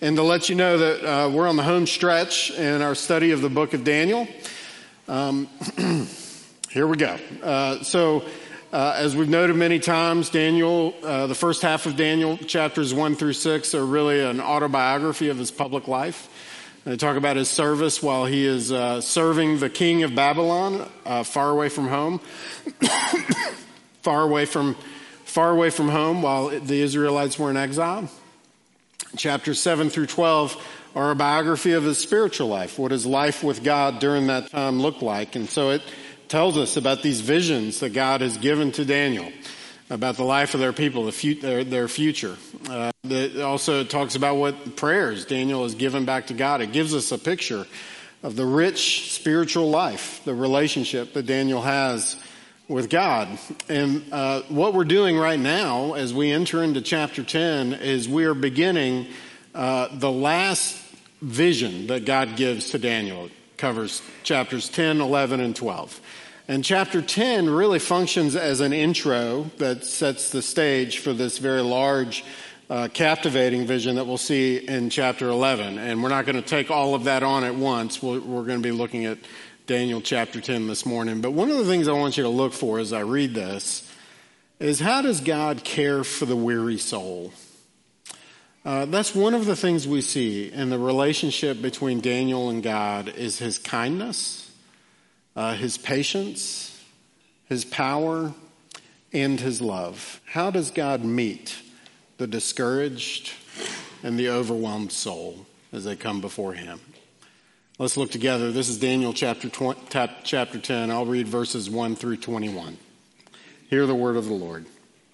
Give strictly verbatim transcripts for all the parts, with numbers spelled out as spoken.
and to let you know that uh, we're on the home stretch in our study of the book of Daniel. Um, here we go. Uh, so, uh, as we've noted many times, Daniel, uh, the first half of Daniel, chapters one through six, are really an autobiography of his public life. They talk about his service while he is uh, serving the king of Babylon, uh, far away from home, far away from, far away from home, while the Israelites were in exile. Chapters seven through twelve are a biography of his spiritual life, what his life with God during that time looked like, and so it tells us about these visions that God has given to Daniel about the life of their people, the fu- their, their future. Uh, it also talks about what prayers Daniel has given back to God. It gives us a picture of the rich spiritual life, the relationship that Daniel has with God. And uh, what we're doing right now as we enter into chapter ten is we are beginning uh, the last vision that God gives to Daniel. It covers chapters ten, eleven, and twelve. And chapter ten really functions as an intro that sets the stage for this very large, uh, captivating vision that we'll see in chapter eleven. And we're not going to take all of that on at once. We're, we're going to be looking at Daniel chapter ten this morning. But one of the things I want you to look for as I read this is, how does God care for the weary soul? Uh, that's one of the things we see in the relationship between Daniel and God, is his kindness, Uh, his patience, his power, and his love. How does God meet the discouraged and the overwhelmed soul as they come before him? Let's look together. This is Daniel chapter twenty, chapter ten. I'll read verses one through twenty-one. Hear the word of the Lord.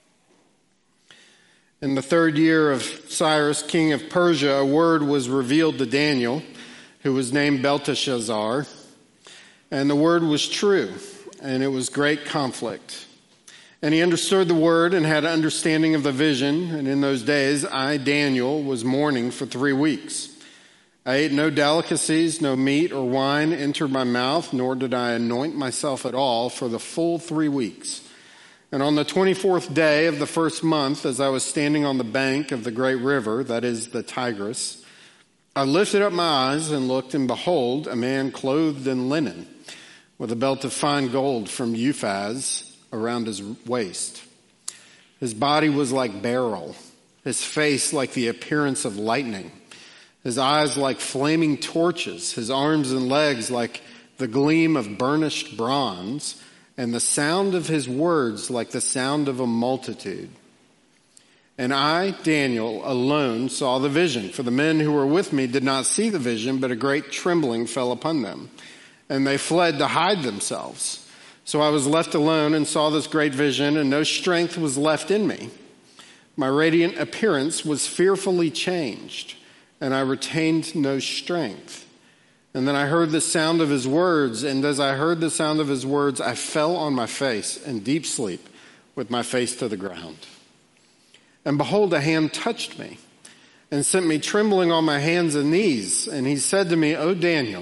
In the third year of Cyrus, king of Persia, a word was revealed to Daniel, who was named Belteshazzar. And the word was true, and it was great conflict. And he understood the word and had understanding of the vision. And in those days, I, Daniel, was mourning for three weeks. I ate no delicacies, no meat or wine entered my mouth, nor did I anoint myself at all for the full three weeks. And on the twenty-fourth day of the first month, as I was standing on the bank of the great river, that is the Tigris, I lifted up my eyes and looked, and behold, a man clothed in linen, with a belt of fine gold from Uphaz around his waist. His body was like beryl, his face like the appearance of lightning, his eyes like flaming torches, his arms and legs like the gleam of burnished bronze, and the sound of his words like the sound of a multitude. And I, Daniel, alone saw the vision, for the men who were with me did not see the vision, but a great trembling fell upon them. And they fled to hide themselves. So I was left alone and saw this great vision, and no strength was left in me. My radiant appearance was fearfully changed, and I retained no strength. And then I heard the sound of his words, and as I heard the sound of his words, I fell on my face in deep sleep with my face to the ground. And behold, a hand touched me and sent me trembling on my hands and knees. And he said to me, O Daniel,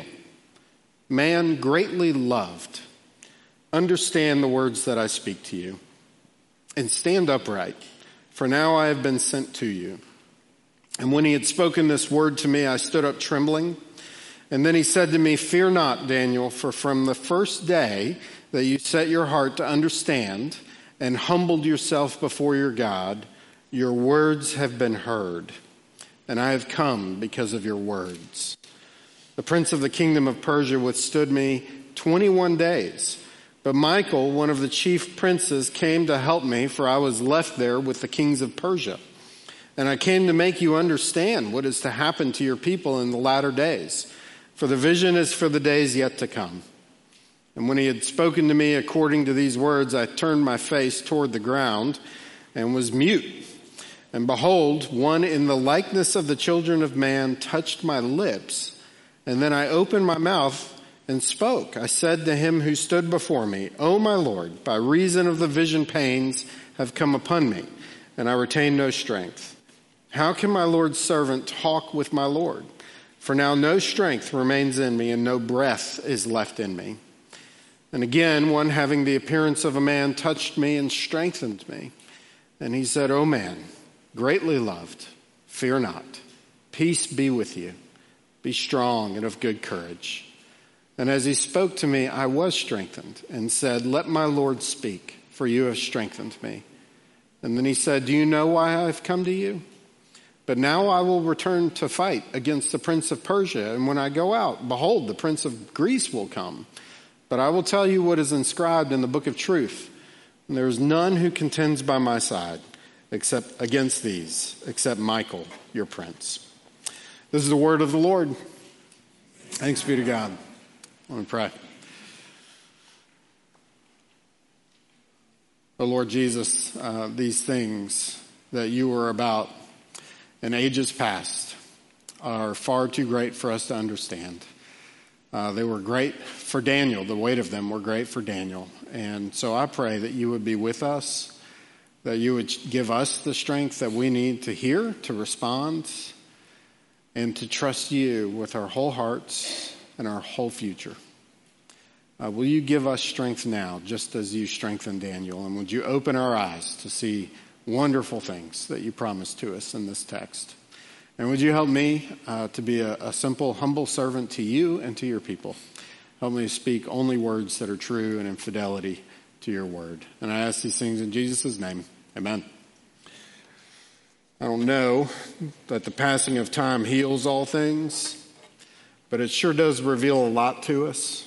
man greatly loved, understand the words that I speak to you, and stand upright, for now I have been sent to you. And when he had spoken this word to me, I stood up trembling. And then he said to me, fear not, Daniel, for from the first day that you set your heart to understand and humbled yourself before your God, your words have been heard, and I have come because of your words. The prince of the kingdom of Persia withstood me twenty-one days. But Michael, one of the chief princes, came to help me, for I was left there with the kings of Persia. And I came to make you understand what is to happen to your people in the latter days. For the vision is for the days yet to come. And when he had spoken to me according to these words, I turned my face toward the ground and was mute. And behold, one in the likeness of the children of man touched my lips. And then I opened my mouth and spoke. I said to him who stood before me, O my Lord, by reason of the vision pains have come upon me, and I retain no strength. How can my Lord's servant talk with my Lord? For now no strength remains in me, and no breath is left in me. And again, one having the appearance of a man touched me and strengthened me. And he said, O man, greatly loved, fear not. Peace be with you. Be strong and of good courage." And as he spoke to me, I was strengthened and said, "Let my Lord speak, for you have strengthened me." And then he said, "Do you know why I have come to you? But now I will return to fight against the prince of Persia. And when I go out, behold, the prince of Greece will come. But I will tell you what is inscribed in the book of truth. And there is none who contends by my side except against these, except Michael, your prince." This is the word of the Lord. Thanks be to God. Let me pray. Oh Lord Jesus, uh, these things that you were about in ages past are far too great for us to understand. Uh, they were great for Daniel. The weight of them were great for Daniel. And so I pray that you would be with us, that you would give us the strength that we need to hear, to respond, and to trust you with our whole hearts and our whole future. Uh, will you give us strength now, just as you strengthened Daniel? And would you open our eyes to see wonderful things that you promised to us in this text? And would you help me uh, to be a, a simple, humble servant to you and to your people? Help me to speak only words that are true and in fidelity to your word. And I ask these things in Jesus' name. Amen. I don't know that the passing of time heals all things, but it sure does reveal a lot to us.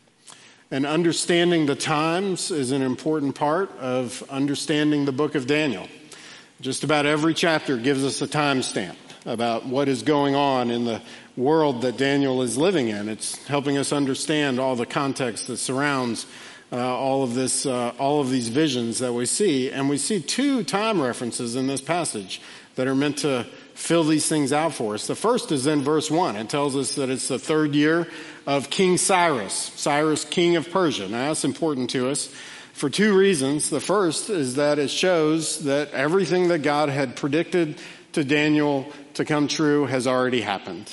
And understanding the times is an important part of understanding the book of Daniel. Just about every chapter gives us a timestamp about what is going on in the world that Daniel is living in. It's helping us understand all the context that surrounds uh, all of this, uh, all of these visions that we see. And we see two time references in this passage that are meant to fill these things out for us. The first is in verse one. It tells us that it's the third year of King Cyrus, Cyrus, king of Persia. Now that's important to us for two reasons. The first is that it shows that everything that God had predicted to Daniel to come true has already happened.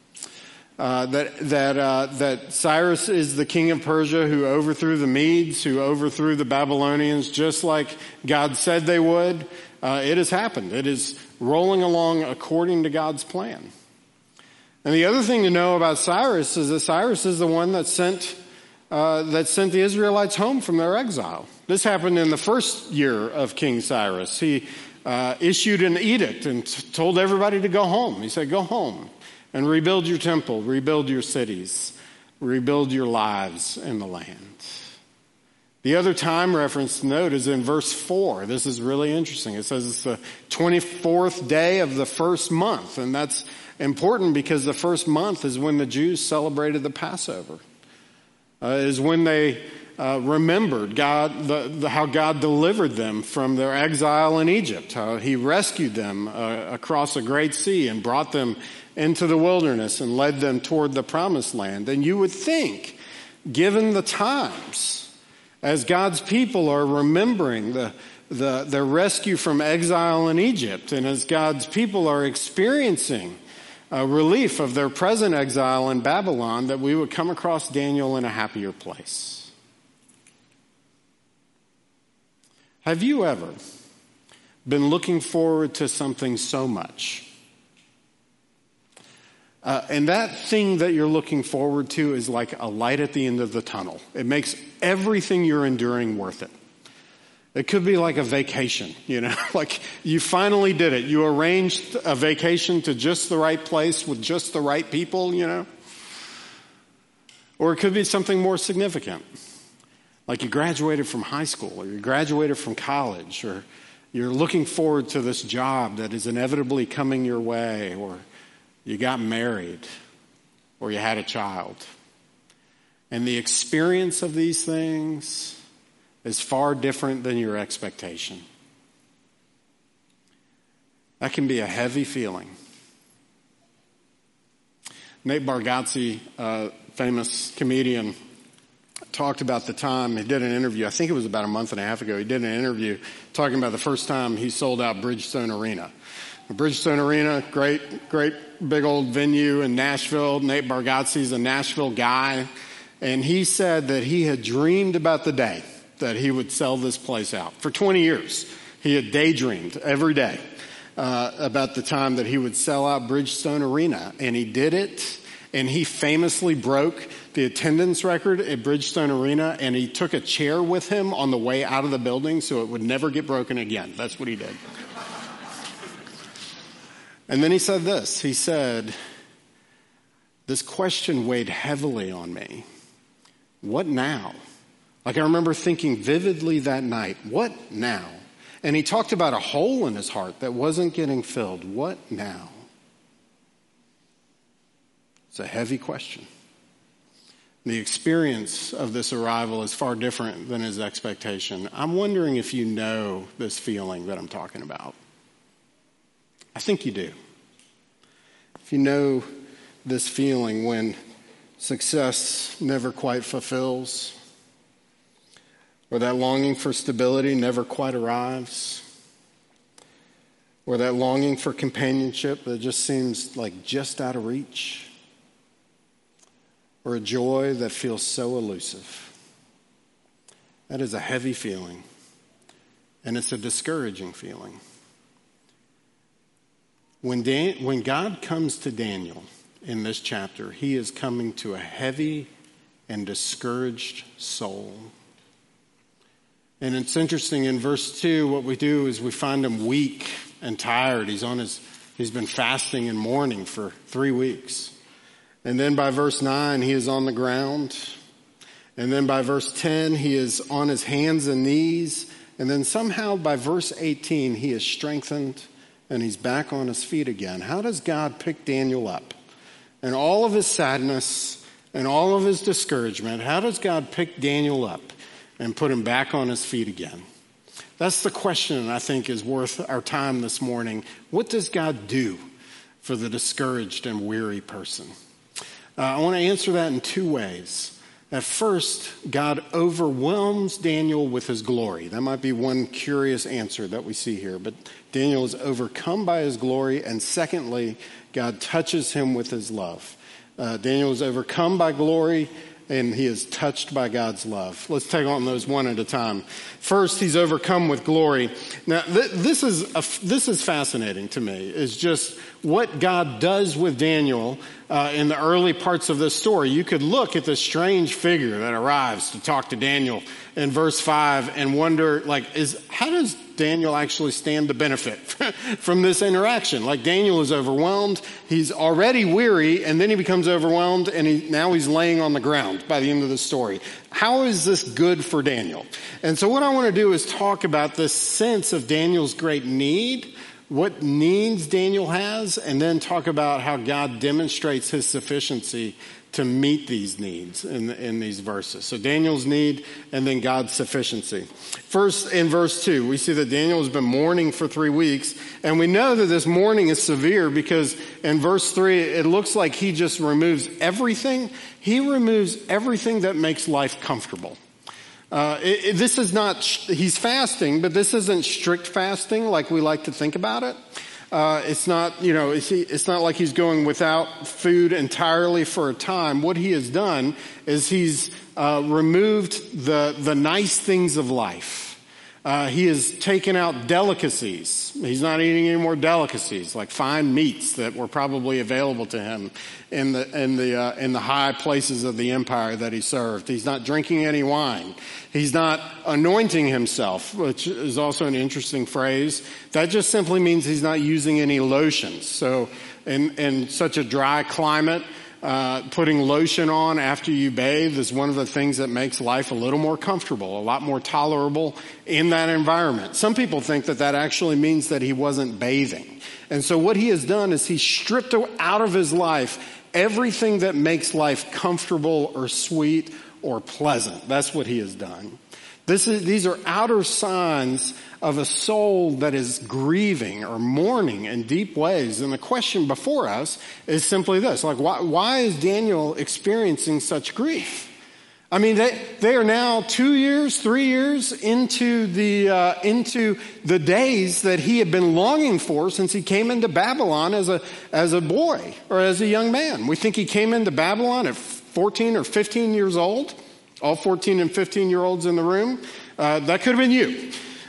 Uh, that that uh, that Cyrus is the king of Persia who overthrew the Medes, who overthrew the Babylonians, just like God said they would. Uh, it has happened. It is rolling along according to God's plan. And the other thing to know about Cyrus is that Cyrus is the one that sent uh, that sent the Israelites home from their exile. This happened in the first year of King Cyrus. He uh, issued an edict and t- told everybody to go home. He said, "Go home and rebuild your temple, rebuild your cities, rebuild your lives in the land." The other time reference to note is in verse four. This is really interesting. It says it's the twenty-fourth day of the first month. And that's important because the first month is when the Jews celebrated the Passover. Uh, is when they uh, remembered God, the, the, how God delivered them from their exile in Egypt, how he rescued them uh, across a great sea and brought them into the wilderness and led them toward the promised land. And you would think, given the times, as God's people are remembering the, the, the rescue from exile in Egypt, and as God's people are experiencing a relief of their present exile in Babylon, that we would come across Daniel in a happier place. Have you ever been looking forward to something so much? Uh, and that thing that you're looking forward to is like a light at the end of the tunnel. It makes everything you're enduring worth it. It could be like a vacation, you know, like you finally did it. You arranged a vacation to just the right place with just the right people, you know. Or it could be something more significant, like you graduated from high school or you graduated from college, or you're looking forward to this job that is inevitably coming your way, or you got married, or you had a child. And the experience of these things is far different than your expectation. That can be a heavy feeling. Nate Bargatze, a famous comedian, talked about the time he did an interview. I think it was about a month and a half ago. He did an interview talking about the first time he sold out Bridgestone Arena. Bridgestone Arena, great, great big old venue in Nashville. Nate Bargatze's a Nashville guy. And he said that he had dreamed about the day that he would sell this place out. For twenty years, he had daydreamed every day uh, about the time that he would sell out Bridgestone Arena, and he did it. And he famously broke the attendance record at Bridgestone Arena, and he took a chair with him on the way out of the building so it would never get broken again. That's what he did. And then he said this. He said, this question weighed heavily on me. What now? Like, I remember thinking vividly that night, what now? And he talked about a hole in his heart that wasn't getting filled. What now? It's a heavy question. The experience of this arrival is far different than his expectation. I'm wondering if you know this feeling that I'm talking about. I think you do. If you know this feeling when success never quite fulfills, or that longing for stability never quite arrives, or that longing for companionship that just seems like just out of reach, or a joy that feels so elusive. That is a heavy feeling, and it's a discouraging feeling. When, Dan- when God comes to Daniel in this chapter, he is coming to a heavy and discouraged soul. And it's interesting, in verse two, what we do is we find him weak and tired. He's on his, he's been fasting and mourning for three weeks. And then by verse nine, he is on the ground. And then by verse ten, he is on his hands and knees. And then somehow by verse eighteen, he is strengthened and he's back on his feet again. How does God pick Daniel up? And all of his sadness and all of his discouragement, how does God pick Daniel up and put him back on his feet again? That's the question I think is worth our time this morning. What does God do for the discouraged and weary person? Uh, I want to answer that in two ways. At first, God overwhelms Daniel with his glory. That might be one curious answer that we see here. But Daniel is overcome by his glory. And secondly, God touches him with his love. Uh, Daniel is overcome by glory, and he is touched by God's love. Let's take on those one at a time. First, he's overcome with glory. Now, th- this is a, this is fascinating to me, is just what God does with Daniel uh, in the early parts of this story. You could look at this strange figure that arrives to talk to Daniel in verse five and wonder, like, is how does Daniel actually stand to benefit from this interaction? Like, Daniel is overwhelmed, he's already weary, and then he becomes overwhelmed, and he, now he's laying on the ground by the end of the story. How is this good for Daniel? And so what I want to do is talk about this sense of Daniel's great need, what needs Daniel has, and then talk about how God demonstrates his sufficiency to meet these needs in, in these verses. So Daniel's need and then God's sufficiency. First, in verse two, we see that Daniel has been mourning for three weeks. And we know that this mourning is severe because in verse three, it looks like he just removes everything. He removes everything that makes life comfortable. Uh, it, it, this is not, he's fasting, but this isn't strict fasting like we like to think about it. Uh, it's not, you know, it's, it's not like he's going without food entirely for a time. What he has done is he's uh, removed the the nice things of life. Uh, he has taken out delicacies. He's not eating any more delicacies, like fine meats that were probably available to him in the in the uh, in the high places of the empire that he served. He's not drinking any wine. He's not anointing himself, which is also an interesting phrase. That just simply means he's not using any lotions. So in in such a dry climate, Uh, putting lotion on after you bathe is one of the things that makes life a little more comfortable, a lot more tolerable in that environment. Some people think that that actually means that he wasn't bathing. And so what he has done is he's stripped out of his life everything that makes life comfortable or sweet or pleasant. That's what he has done. This is, these are outer signs of a soul that is grieving or mourning in deep ways. And the question before us is simply this, like, why, why is Daniel experiencing such grief? I mean, they, they are now two years, three years into the, uh, into the days that he had been longing for since he came into Babylon as a, as a boy or as a young man. We think he came into Babylon at fourteen or fifteen years old. All fourteen and fifteen year olds in the room. Uh, that could have been you.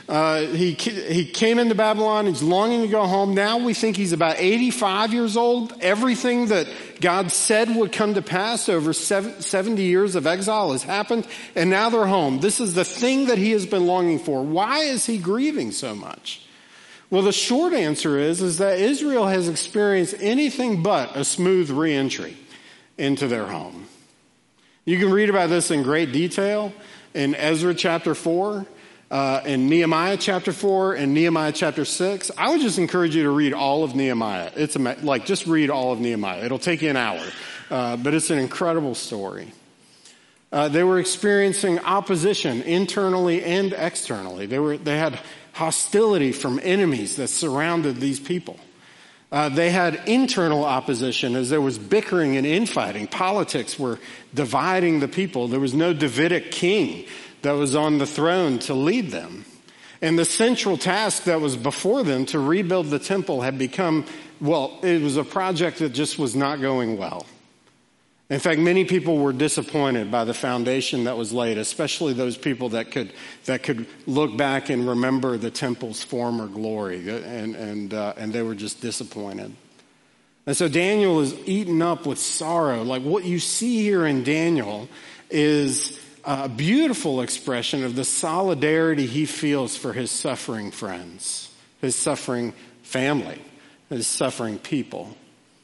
Uh, he, he came into Babylon. He's longing to go home. Now we think he's about eighty-five years old. Everything that God said would come to pass over seventy years of exile has happened. And now they're home. This is the thing that he has been longing for. Why is he grieving so much? Well, the short answer is, is that Israel has experienced anything but a smooth reentry into their home. You can read about this in great detail in Ezra chapter four. Uh, in Nehemiah chapter four and Nehemiah chapter six. I would just encourage you to read all of Nehemiah. It's a, like, just read all of Nehemiah. It'll take you an hour. Uh, but it's an incredible story. Uh, they were experiencing opposition internally and externally. They were, they had hostility from enemies that surrounded these people. Uh, they had internal opposition as there was bickering and infighting. Politics were dividing the people. There was no Davidic king that was on the throne to lead them. And the central task that was before them to rebuild the temple had become, well, it was a project that just was not going well. In fact, many people were disappointed by the foundation that was laid, especially those people that could that could look back and remember the temple's former glory, and and uh, and they were just disappointed. And so Daniel is eaten up with sorrow. Like, what you see here in Daniel is a beautiful expression of the solidarity he feels for his suffering friends, his suffering family, his suffering people.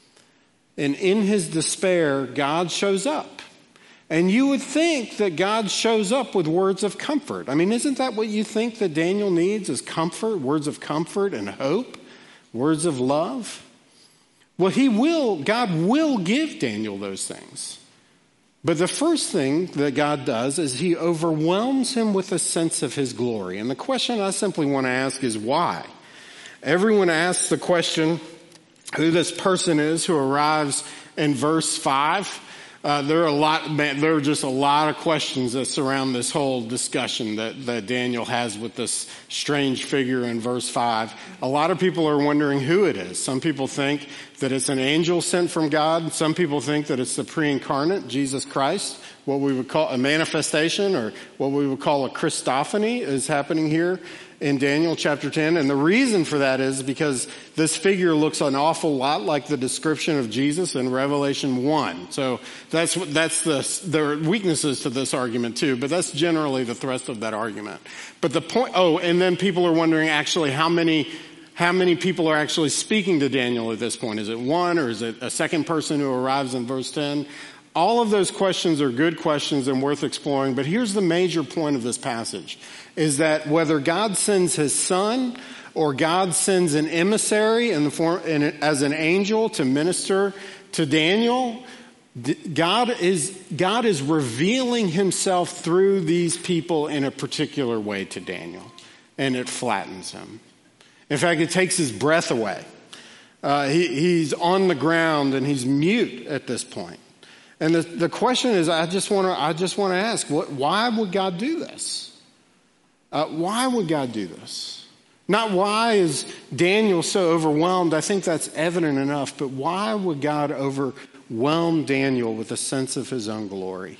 And in his despair, God shows up. And you would think that God shows up with words of comfort. I mean, isn't that what you think that Daniel needs, is comfort, words of comfort and hope, words of love? Well, he will, God will give Daniel those things. But the first thing that God does is he overwhelms him with a sense of his glory. And the question I simply want to ask is why? Everyone asks the question who this person is who arrives in verse five. Uh, there are a lot, there are just a lot of questions that surround this whole discussion that, that Daniel has with this strange figure in verse five. A lot of people are wondering who it is. Some people think that it's an angel sent from God. Some people think that it's the pre-incarnate, Jesus Christ, what we would call a manifestation, or what we would call a Christophany is happening here in Daniel chapter ten. And the reason for that is because this figure looks an awful lot like the description of Jesus in Revelation one. So that's that's the, there are weaknesses to this argument too, but that's generally the thrust of that argument. But the point, oh, and then people are wondering actually how many How many people are actually speaking to Daniel at this point? Is it one, or is it a second person who arrives in verse ten? All of those questions are good questions and worth exploring, but here's the major point of this passage, is that whether God sends his son or God sends an emissary in the form, in, as an angel to minister to Daniel, God is, God is revealing himself through these people in a particular way to Daniel, and it flattens him. In fact, it takes his breath away. Uh, he, he's on the ground and he's mute at this point. And the, the question is, I just want to, I just want to ask, what, why would God do this? Uh, why would God do this? Not why is Daniel so overwhelmed? I think that's evident enough. But why would God overwhelm Daniel with a sense of his own glory?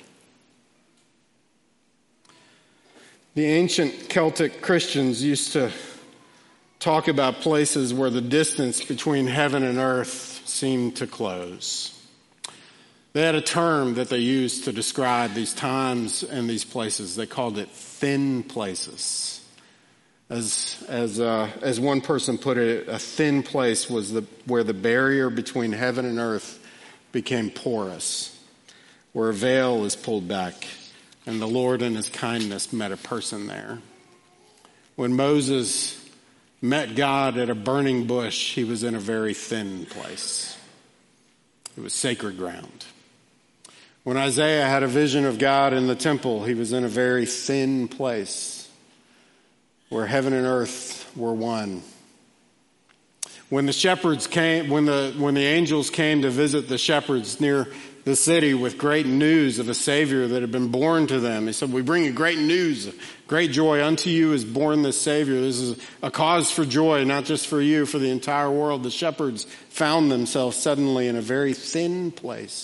The ancient Celtic Christians used to talk about places where the distance between heaven and earth seemed to close. They had a term that they used to describe these times and these places. They called it thin places. As as uh, as one person put it, a thin place was the where the barrier between heaven and earth became porous, where a veil is pulled back, and the Lord in his kindness met a person there. When Moses met God at a burning bush, he was in a very thin place. It was sacred ground. When Isaiah had a vision of God in the temple, he was in a very thin place where heaven and earth were one. When the shepherds came, when the, when the angels came to visit the shepherds near the city with great news of a Savior that had been born to them, he said, we bring you great news, great joy. Unto you is born this Savior. This is a cause for joy, not just for you, for the entire world. The shepherds found themselves suddenly in a very thin place.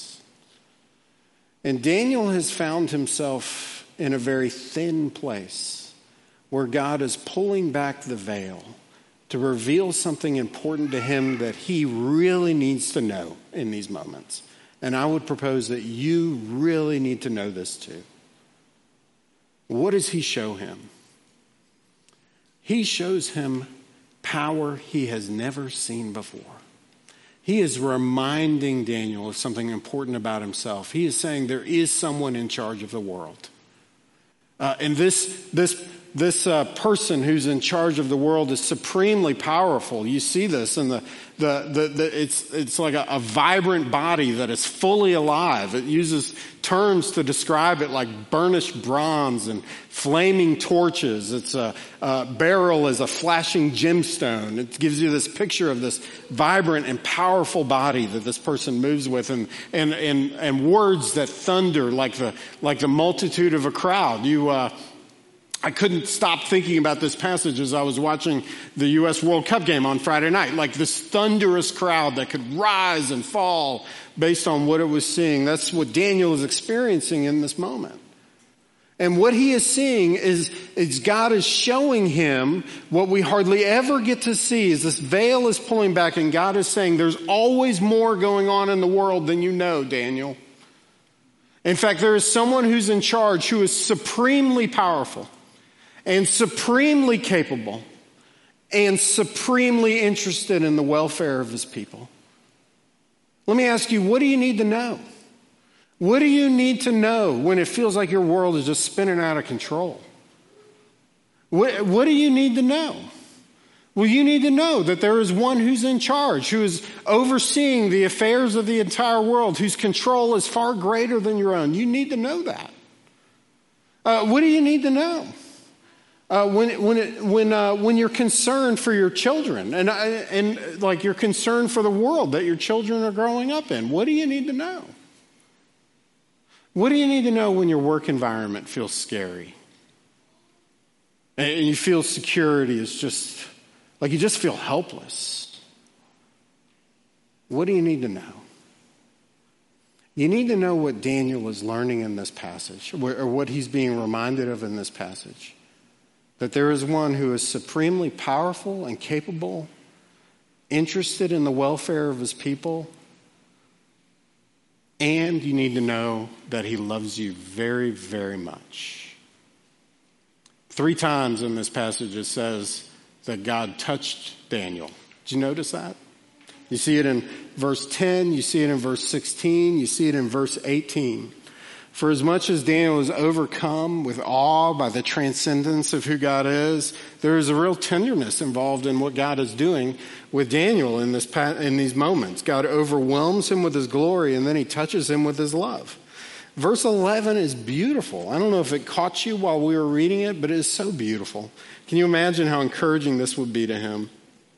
And Daniel has found himself in a very thin place where God is pulling back the veil to reveal something important to him that he really needs to know in these moments. And I would propose that you really need to know this too. What does he show him? He shows him power he has never seen before. He is reminding Daniel of something important about himself. He is saying there is someone in charge of the world. Uh, and this, this, this uh, person who's in charge of the world is supremely powerful. You see this in the, the, the, the it's, it's like a, a vibrant body that is fully alive. It uses terms to describe it like burnished bronze and flaming torches. Its a, a barrel is a flashing gemstone. It gives you this picture of this vibrant and powerful body that this person moves with, and and and, and words that thunder like the like the multitude of a crowd. You. Uh, I couldn't stop thinking about this passage as I was watching the U S World Cup game on Friday night, like this thunderous crowd that could rise and fall based on what it was seeing. That's what Daniel is experiencing in this moment. And what he is seeing is, is God is showing him what we hardly ever get to see. Is this veil is pulling back, and God is saying there's always more going on in the world than you know, Daniel. In fact, there is someone who's in charge who is supremely powerful and supremely capable and supremely interested in the welfare of his people. Let me ask you, what do you need to know? What do you need to know when it feels like your world is just spinning out of control? What, what do you need to know? Well, you need to know that there is one who's in charge, who is overseeing the affairs of the entire world, whose control is far greater than your own. You need to know that. Uh, what do you need to know? Uh, when when it, when uh, when you're concerned for your children, and and like you're concerned for the world that your children are growing up in, what do you need to know? What do you need to know when your work environment feels scary, and you feel security is just like you just feel helpless? What do you need to know? You need to know what Daniel is learning in this passage, or what he's being reminded of in this passage. That there is one who is supremely powerful and capable, interested in the welfare of his people, and you need to know that he loves you very, very much. Three times in this passage it says that God touched Daniel. Did you notice that? You see it in verse ten, you see it in verse sixteen, you see it in verse eighteen. For as much as Daniel is overcome with awe by the transcendence of who God is, there is a real tenderness involved in what God is doing with Daniel in this in these moments. God overwhelms him with his glory, and then he touches him with his love. Verse eleven is beautiful. I don't know if it caught you while we were reading it, but it is so beautiful. Can you imagine how encouraging this would be to him?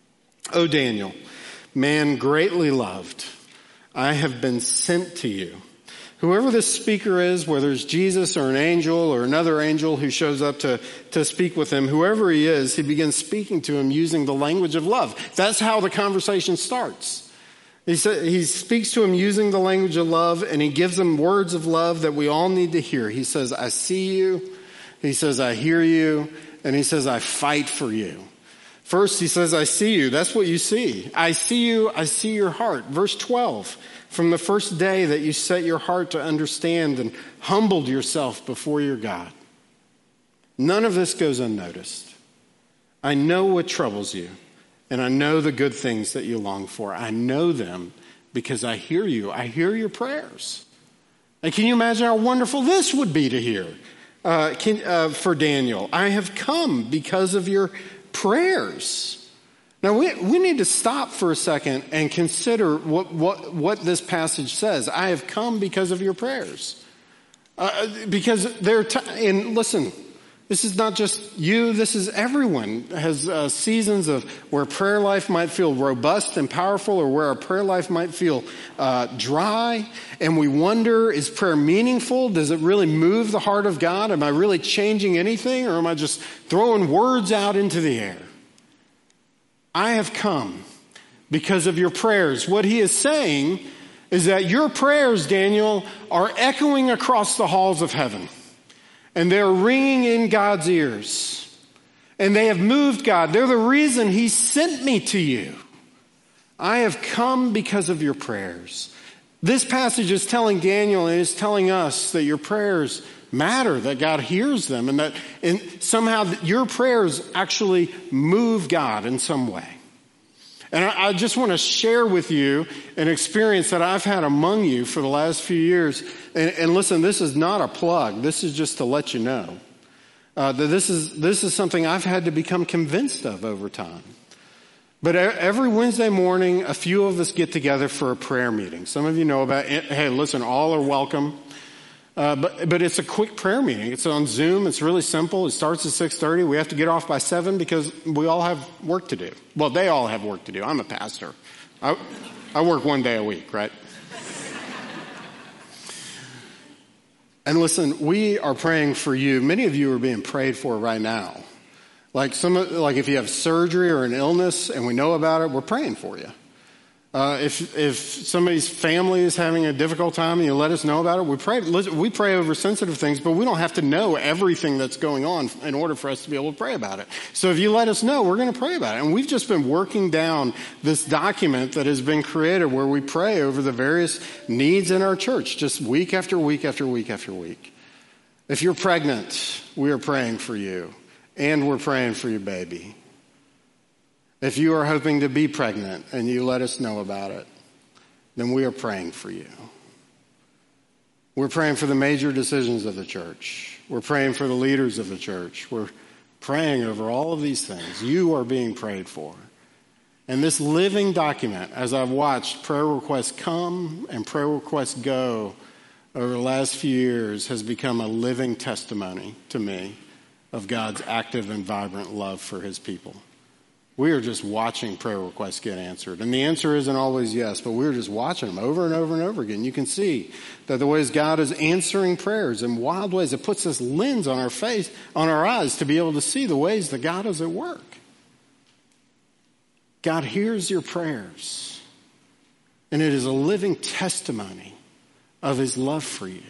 O Daniel, man greatly loved, I have been sent to you. Whoever this speaker is, whether it's Jesus or an angel or another angel who shows up to, to speak with him, whoever he is, he begins speaking to him using the language of love. That's how the conversation starts. He, sa- he speaks to him using the language of love, and he gives him words of love that we all need to hear. He says, I see you. He says, I hear you. And he says, I fight for you. First, he says, I see you. That's what you see. I see you. I see your heart. Verse twelve. From the first day that you set your heart to understand and humbled yourself before your God. None of this goes unnoticed. I know what troubles you, and I know the good things that you long for. I know them because I hear you. I hear your prayers. And can you imagine how wonderful this would be to hear uh, can, uh, for Daniel? I have come because of your prayers. Now, we, we need to stop for a second and consider what, what, what this passage says. I have come because of your prayers. Uh, because there, t- and listen, this is not just you, this is everyone has uh, seasons of where prayer life might feel robust and powerful, or where our prayer life might feel uh, dry. And we wonder, is prayer meaningful? Does it really move the heart of God? Am I really changing anything, or am I just throwing words out into the air? I have come because of your prayers. What he is saying is that your prayers, Daniel, are echoing across the halls of heaven. And they're ringing in God's ears. And they have moved God. They're the reason he sent me to you. I have come because of your prayers. This passage is telling Daniel and is telling us that your prayers matter, that God hears them, and that and somehow your prayers actually move God in some way. And I, I just want to share with you an experience that I've had among you for the last few years. And, and listen, this is not a plug. This is just to let you know uh, that this is this is something I've had to become convinced of over time. But every Wednesday morning, a few of us get together for a prayer meeting. Some of you know about it. Hey, listen, all are welcome. Uh, but, but it's a quick prayer meeting. It's on Zoom. It's really simple. It starts at six thirty. We have to get off by seven because we all have work to do. Well, they all have work to do. I'm a pastor. I, I work one day a week, right? And listen, we are praying for you. Many of you are being prayed for right now. Like some, like if you have surgery or an illness and we know about it, we're praying for you. Uh, if if somebody's family is having a difficult time and you let us know about it, we pray. We pray over sensitive things, but we don't have to know everything that's going on in order for us to be able to pray about it. So if you let us know, we're going to pray about it. And we've just been working down this document that has been created where we pray over the various needs in our church, just week after week after week after week. If you're pregnant, we are praying for you. And we're praying for your baby. If you are hoping to be pregnant and you let us know about it, then we are praying for you. We're praying for the major decisions of the church. We're praying for the leaders of the church. We're praying over all of these things. You are being prayed for. And this living document, as I've watched prayer requests come and prayer requests go over the last few years, has become a living testimony to me of God's active and vibrant love for his people. We are just watching prayer requests get answered. And the answer isn't always yes, but we're just watching them over and over and over again. You can see that the ways God is answering prayers in wild ways, it puts this lens on our face, on our eyes to be able to see the ways that God is at work. God hears your prayers. And it is a living testimony of his love for you.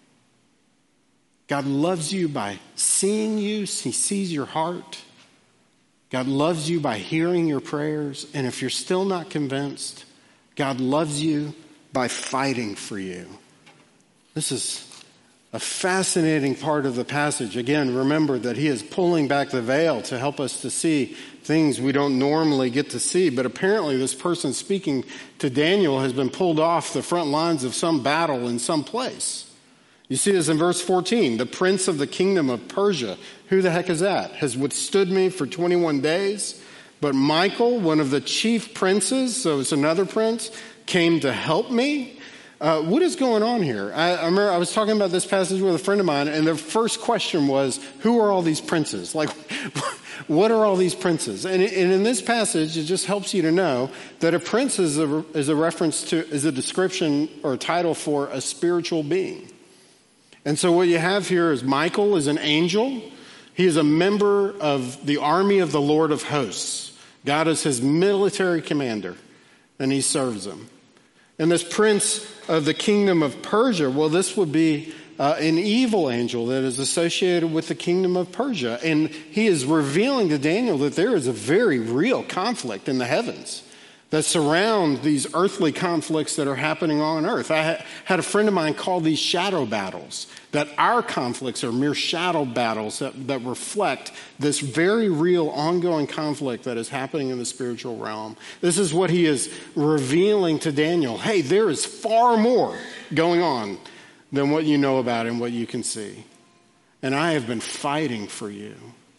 God loves you by seeing you. He sees your heart. God loves you by hearing your prayers. And if you're still not convinced, God loves you by fighting for you. This is a fascinating part of the passage. Again, remember that he is pulling back the veil to help us to see things we don't normally get to see. But apparently this person speaking to Daniel has been pulled off the front lines of some battle in some place. You see this in verse fourteen. The prince of the kingdom of Persia, who the heck is that, has withstood me for twenty-one days. But Michael, one of the chief princes, so it's another prince, came to help me. Uh, what is going on here? I, I remember I was talking about this passage with a friend of mine, and the first question was, who are all these princes? Like, what are all these princes? And, and in this passage, it just helps you to know that a prince is a, is a reference to, is a description or a title for a spiritual being. And so what you have here is Michael is an angel. He is a member of the army of the Lord of hosts. God is his military commander, and he serves him. And this prince of the kingdom of Persia, well, this would be uh, an evil angel that is associated with the kingdom of Persia. And he is revealing to Daniel that there is a very real conflict in the heavens that surround these earthly conflicts that are happening on earth. I had a friend of mine call these shadow battles, that our conflicts are mere shadow battles that, that reflect this very real ongoing conflict that is happening in the spiritual realm. This is what he is revealing to Daniel. Hey, there is far more going on than what you know about and what you can see. And I have been fighting for you.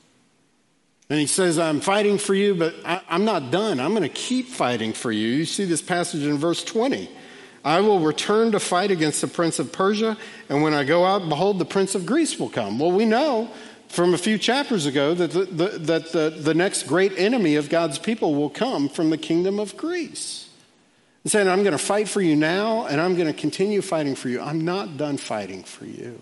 And he says, I'm fighting for you, but I, I'm not done. I'm going to keep fighting for you. You see this passage in verse twenty. I will return to fight against the prince of Persia, and when I go out, behold, the prince of Greece will come. Well, we know from a few chapters ago that the, the, that the, the next great enemy of God's people will come from the kingdom of Greece. He's saying, I'm going to fight for you now, and I'm going to continue fighting for you. I'm not done fighting for you.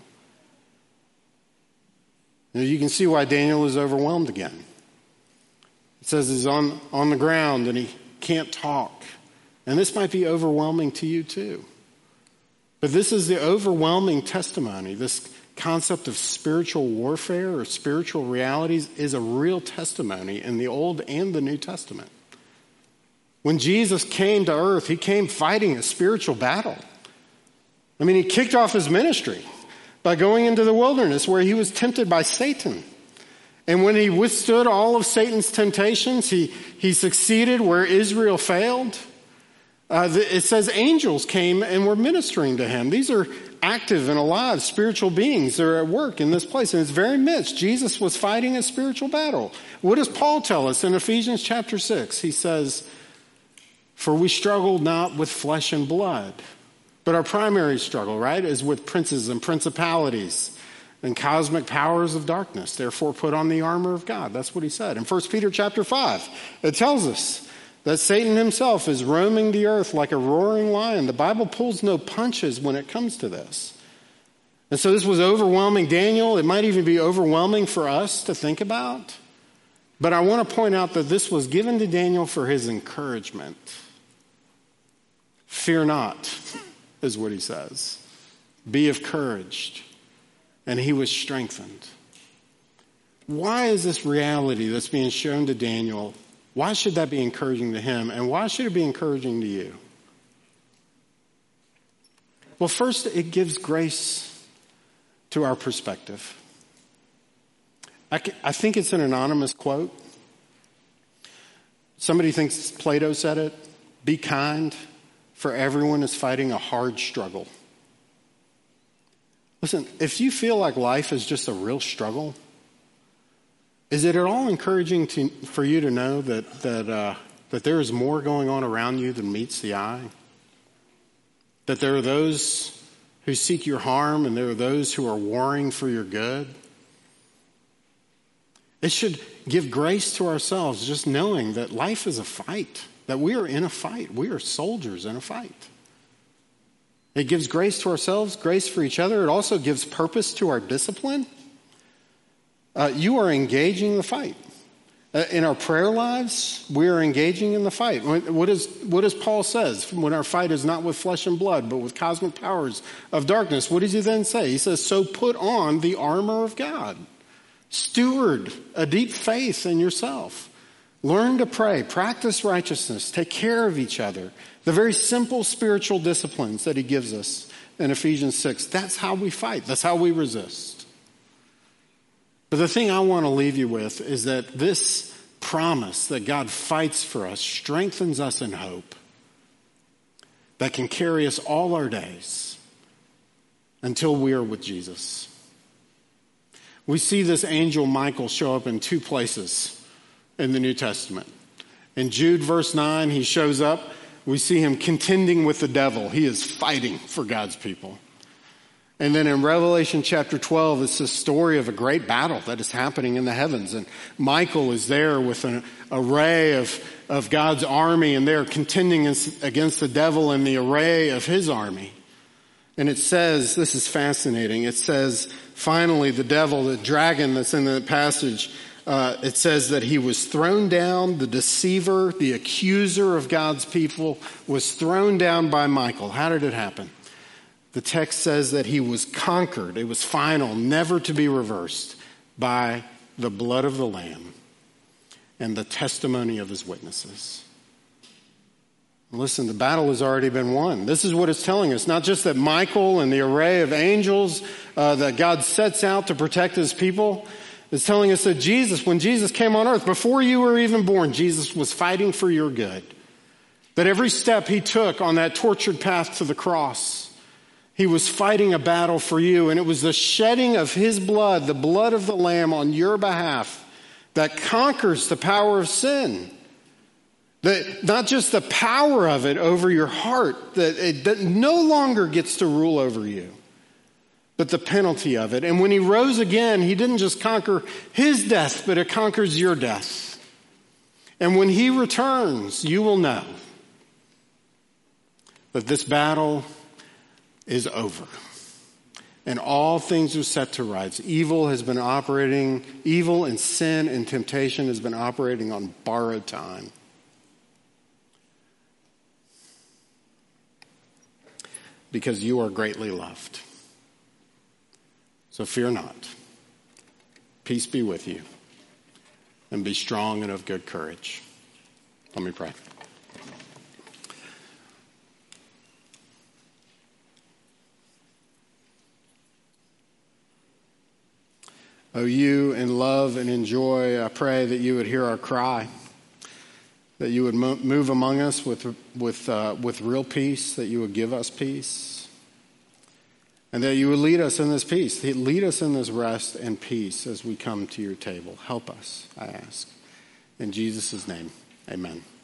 Now, you can see why Daniel is overwhelmed again. It says he's on, on the ground and he can't talk. And this might be overwhelming to you too. But this is the overwhelming testimony, this concept of spiritual warfare or spiritual realities is a real testimony in the Old and the New Testament. When Jesus came to earth, he came fighting a spiritual battle. I mean, he kicked off his ministry by going into the wilderness where he was tempted by Satan. And when he withstood all of Satan's temptations, he, he succeeded where Israel failed. Uh, the, it says angels came and were ministering to him. These are active and alive spiritual beings that are at work in this place. In its very midst, Jesus was fighting a spiritual battle. What does Paul tell us in Ephesians chapter six? He says, "For we struggle not with flesh and blood." But our primary struggle, right, is with princes and principalities and cosmic powers of darkness. Therefore, put on the armor of God. That's what he said. In First Peter chapter five, it tells us that Satan himself is roaming the earth like a roaring lion. The Bible pulls no punches when it comes to this. And so this was overwhelming Daniel. It might even be overwhelming for us to think about. But I want to point out that this was given to Daniel for his encouragement. Fear not, is what he says. Be of courage. And he was strengthened. Why is this reality that's being shown to Daniel? Why should that be encouraging to him? And why should it be encouraging to you? Well, first, it gives grace to our perspective. I, I think it's an anonymous quote. Somebody thinks Plato said it. Be kind, for everyone is fighting a hard struggle. Listen, if you feel like life is just a real struggle, is it at all encouraging to, for you to know that that uh, that there is more going on around you than meets the eye? That there are those who seek your harm and there are those who are warring for your good? It should give grace to ourselves just knowing that life is a fight, that we are in a fight. We are soldiers in a fight. It gives grace to ourselves, grace for each other. It also gives purpose to our discipline. Uh, you are engaging the fight. Uh, in our prayer lives, we are engaging in the fight. What, is, what does Paul says? When our fight is not with flesh and blood, but with cosmic powers of darkness. What does he then say? He says, so put on the armor of God. Steward a deep faith in yourself. Learn to pray. Practice righteousness. Take care of each other. The very simple spiritual disciplines that he gives us in Ephesians six. That's how we fight. That's how we resist. But the thing I want to leave you with is that this promise that God fights for us strengthens us in hope that can carry us all our days until we are with Jesus. We see this angel Michael show up in two places in the New Testament. In Jude verse nine, he shows up. We see him contending with the devil. He is fighting for God's people. And then in Revelation chapter twelve, it's the story of a great battle that is happening in the heavens. And Michael is there with an array of, of God's army, and they're contending against the devil and the array of his army. And it says, this is fascinating, it says, finally, the devil, the dragon that's in the passage, uh, it says that he was thrown down, the deceiver, the accuser of God's people was thrown down by Michael. How did it happen? The text says that he was conquered. It was final, never to be reversed, by the blood of the Lamb and the testimony of his witnesses. Listen, the battle has already been won. This is what it's telling us. Not just that Michael and the array of angels uh, that God sets out to protect his people. It's telling us that Jesus, when Jesus came on earth, before you were even born, Jesus was fighting for your good. That every step he took on that tortured path to the cross, he was fighting a battle for you, and it was the shedding of his blood, the blood of the Lamb on your behalf, that conquers the power of sin. That not just the power of it over your heart, that it that no longer gets to rule over you, but the penalty of it. And when he rose again, he didn't just conquer his death, but it conquers your death. And when he returns, you will know that this battle is over. And all things are set to rights. Evil has been operating, evil and sin and temptation has been operating on borrowed time. Because you are greatly loved. So fear not. Peace be with you. And be strong and of good courage. Let me pray. Oh, you in love and in joy, I pray that you would hear our cry, that you would move among us with, with, uh, with real peace, that you would give us peace, and that you would lead us in this peace, lead us in this rest and peace as we come to your table. Help us, I ask. In Jesus' name, amen.